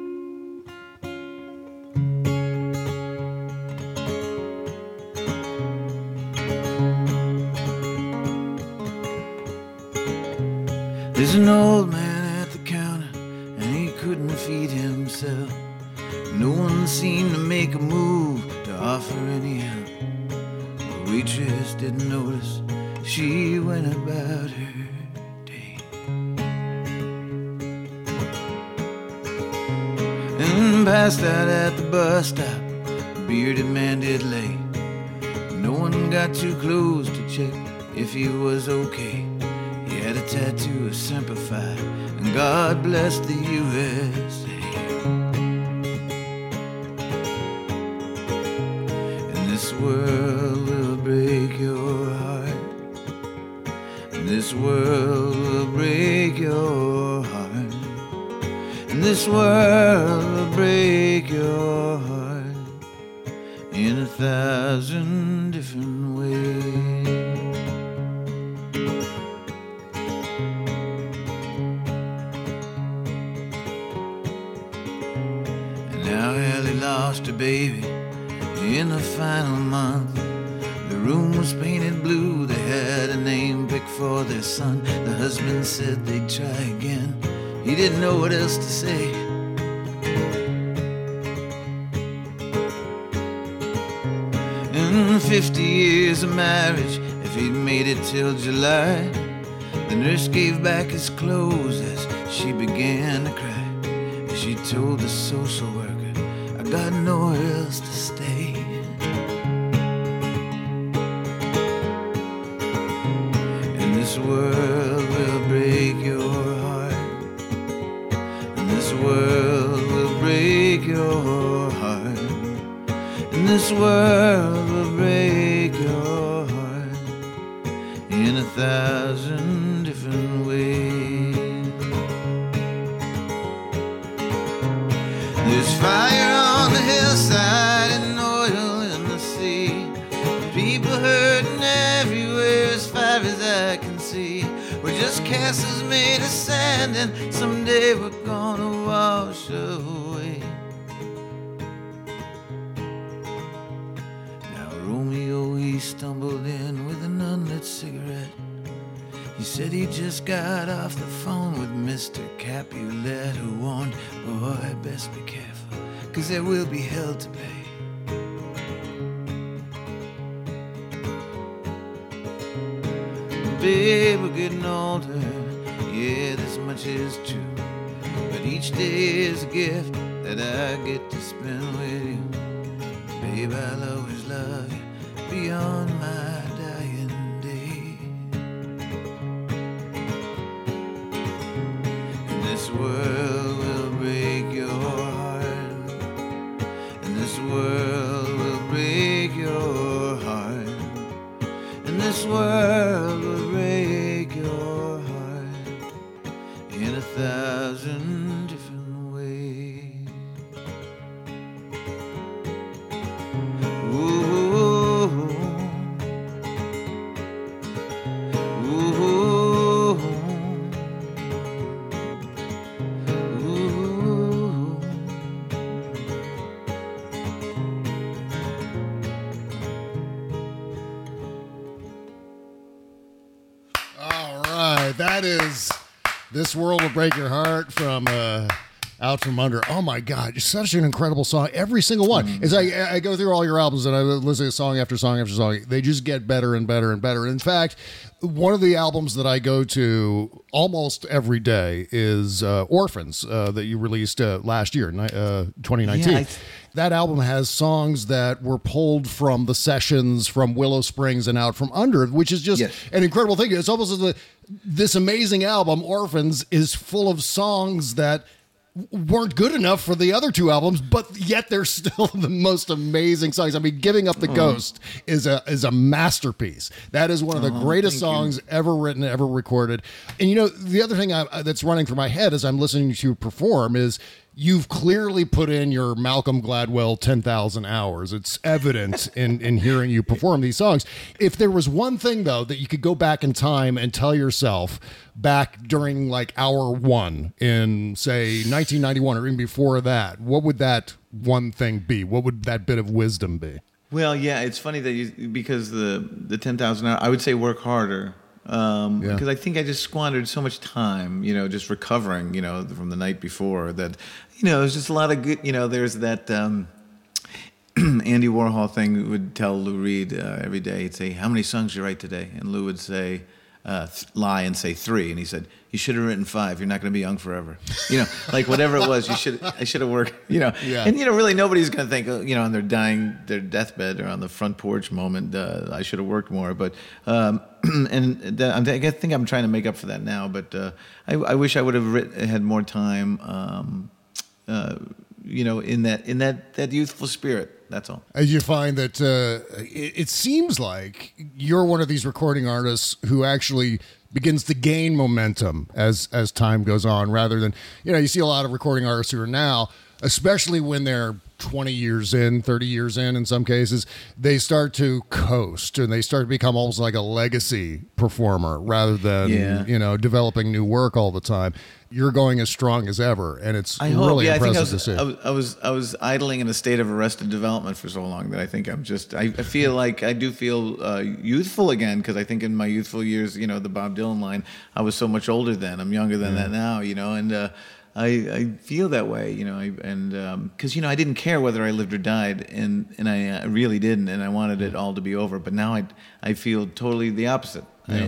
There's an old man at the counter, and he couldn't feed himself. No one seemed to make a move to offer any help. The waitress didn't notice, she went about her day. And passed out at the bus stop, the bearded man did lay. No one got too close to check if he was okay. He had a tattoo of Semper Fi, and God bless the USA. And this world will break your heart. And this world will break your heart. And this world will break your heart in 1,000 different ways. And now Ellie lost her baby in the final month. The room was painted blue, they had a name picked for their son. The husband said they'd try again, he didn't know what else to say. In 50 years of marriage, if he'd made it till July, the nurse gave back his clothes as she began to cry. She told the social worker, I got nowhere else to stay. And this world will break your heart. And this world will break your heart. And this world will break your heart in 1,000 different ways. There's fire on the hillside and oil in the sea. People hurting everywhere as far as I can see. We're just castles made of sand, and someday we're gonna wash away. Now Romeo, he stumbled in with an unlit cigarette. He said he just got off the phone with Mr. Capulet, who warned, boy, best be careful, 'cause there will be hell to pay. Babe, we're getting older, yeah, this much is true. But each day is a gift that I get to spend with you. Babe, I'll always love you beyond my dying day. And this world will break your heart. And this world will break your heart. And this world will break your heart in 1,000 different ways. Ooh, ooh, ooh. All right, that is This World Will Break Your Heart from Out From Under. Oh my God, it's such an incredible song. Every single one. As I go through all your albums and I listen to song after song after song, they just get better and better and better. In fact, one of the albums that I go to almost every day is Orphans that you released last year, 2019. Yeah, that album has songs that were pulled from the sessions from Willow Springs and Out From Under, which is just an incredible thing. It's almost as this amazing album, Orphans, is full of songs that weren't good enough for the other two albums, but yet they're still the most amazing songs. I mean, Giving Up the Ghost is a masterpiece. That is one of the greatest songs ever written, ever recorded. And the other thing that's running through my head as I'm listening to you perform is you've clearly put in your Malcolm Gladwell 10,000 hours. It's evident in hearing you perform these songs. If there was one thing, though, that you could go back in time and tell yourself back during like hour one in, say, 1991 or even before that, what would that one thing be? What would that bit of wisdom be? Well, yeah, it's funny that because the 10,000 hours, I would say work harder. Because I think I just squandered so much time, just recovering, from the night before that, there's just a lot of good, there's that Andy Warhol thing would tell Lou Reed every day. He'd say, "How many songs did you write today?" And Lou would say, lie and say 3. And he said, "You should have written 5. You're not going to be young forever." Like whatever it was, I should have worked, Yeah. And, really nobody's going to think, on their deathbed or on the front porch moment, I should have worked more. But, I think I'm trying to make up for that now. But I wish I would have had more time, in that youthful spirit. That's all. As you find that it seems like you're one of these recording artists who actually begins to gain momentum as time goes on, rather than, you see a lot of recording artists who are now, especially when they're 20 years in, 30 years in some cases, they start to coast and they start to become almost like a legacy performer rather than, developing new work all the time. You're going as strong as ever, and it's really impressive to see. I was idling in a state of arrested development for so long that I think I feel like I do feel youthful again, because I think in my youthful years, the Bob Dylan line, I was so much older then. I'm younger than that now, and I feel that way, because I didn't care whether I lived or died, and I really didn't, and I wanted it all to be over. But now I feel totally the opposite,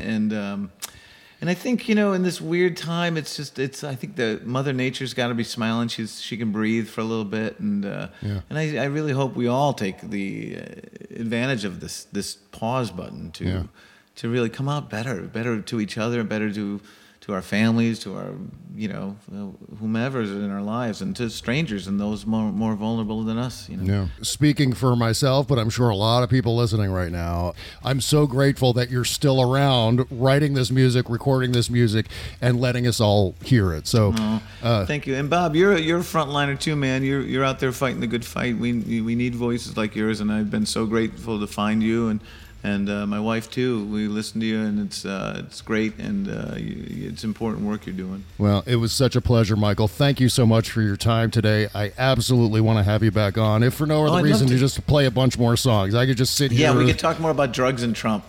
and I think, in this weird time, I think the Mother Nature's got to be smiling. She can breathe for a little bit, and I really hope we all take the advantage of this pause button to really come out better to each other, better to our families, to our whomever's in our lives, and to strangers and those more vulnerable than us. Speaking for myself, but I'm sure a lot of people listening right now, I'm so grateful that you're still around, writing this music, recording this music, and letting us all hear it. So, thank you. And Bob, you're a frontliner too, man. You're out there fighting the good fight. We need voices like yours, and I've been so grateful to find you and my wife too. We listen to you, and it's great, and it's important work you're doing. Well, it was such a pleasure, Michael. Thank you so much for your time today. I absolutely want to have you back on, if for no other reason to just play a bunch more songs. I could just sit here. Yeah, we could talk more about drugs and Trump.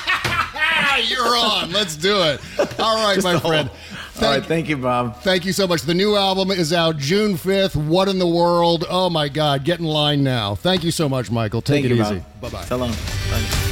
You're on. Let's do it. All right, my friend. All right, thank you, Bob. Thank you so much. The new album is out June 5th. What in the World? Oh, my God. Get in line now. Thank you so much, Michael. Take it easy. Bye-bye. So long. Bye.